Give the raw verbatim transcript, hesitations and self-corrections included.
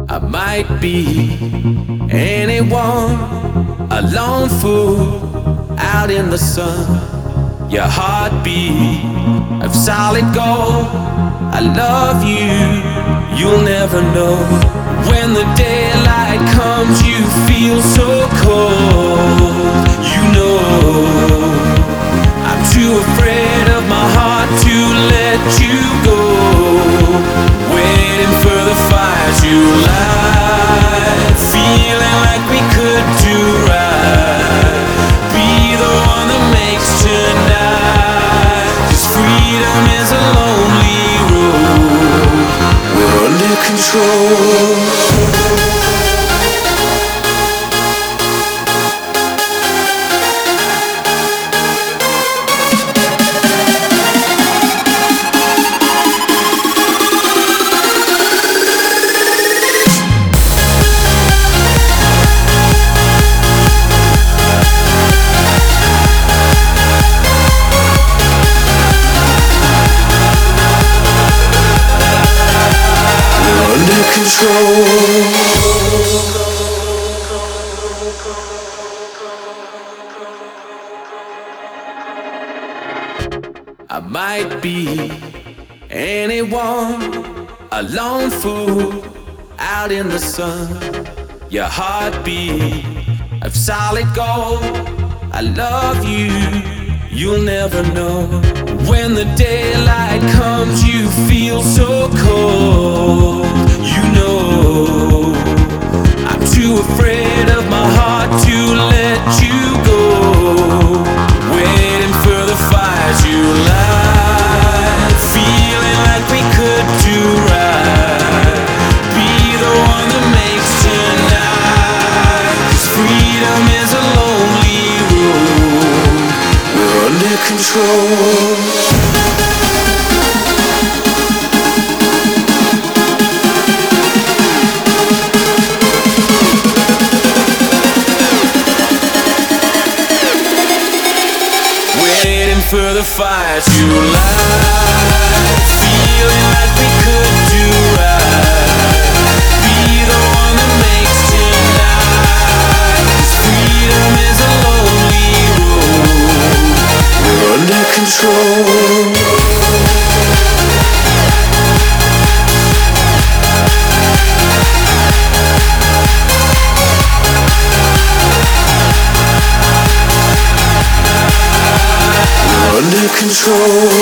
I might be anyone, a lone fool out in the sun. Your heartbeat of solid gold. I love you, you'll never know. When the daylight comes, you feel so cold. You know I'm too afraid of my heart to let you go. Waiting for the fire to light, feeling like we could do right. Be the one that makes tonight. 'Cause freedom is a lonely road. We're under control. I might be anyone, a lone fool out in the sun. Your heartbeat of solid gold. I love you, you'll never know. When the daylight comes, you feel so cold. You know I'm too afraid of my heart to let you go. Waiting for the fire to light, feeling like we could do right. Be the one that makes tonight. 'Cause freedom is a lonely road. We're under control. For the fire to light, feeling like we could do right. Be the one that makes tonight. 'Cause freedom is a lonely road. We're under control. Under control.